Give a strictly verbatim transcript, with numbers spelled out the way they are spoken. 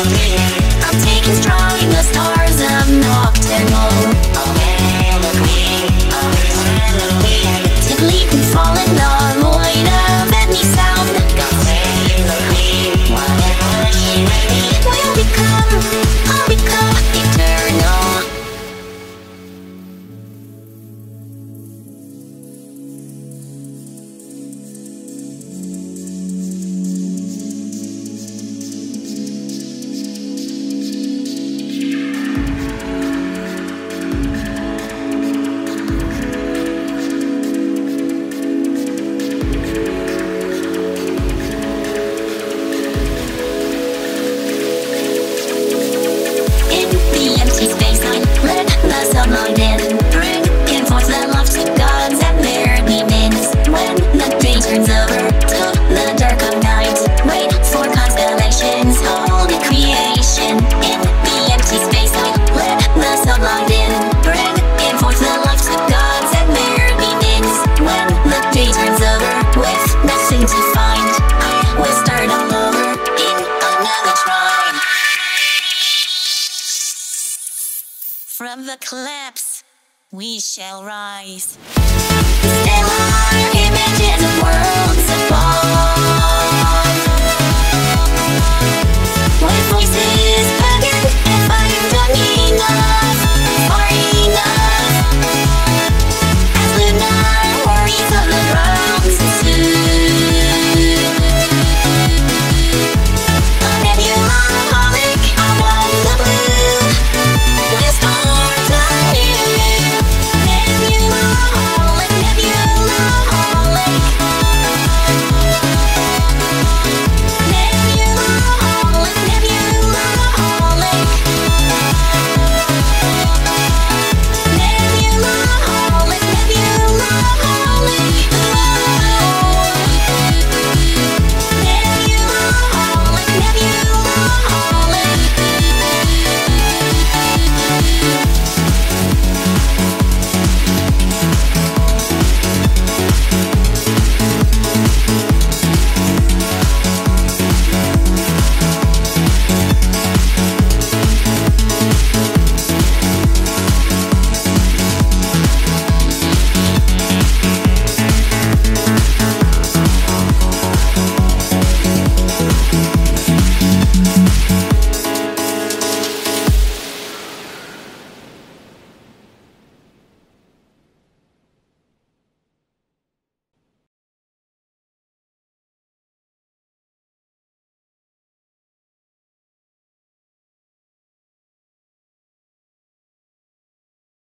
I'm taking strong in the stars of nocturnal. To leap and fall in the void of any sound. We'll become, I'll become eternal. Bring forth the love to gods and their demons. When the day turns over to the dark of night, wait for constellations, holy creation. In the empty space I let the sublime in. Bring forth the love to gods and their demons. When the day turns over with nothing to find, I will start all over in another shrine. From the collapse we shall rise. Stellar images of worlds apart.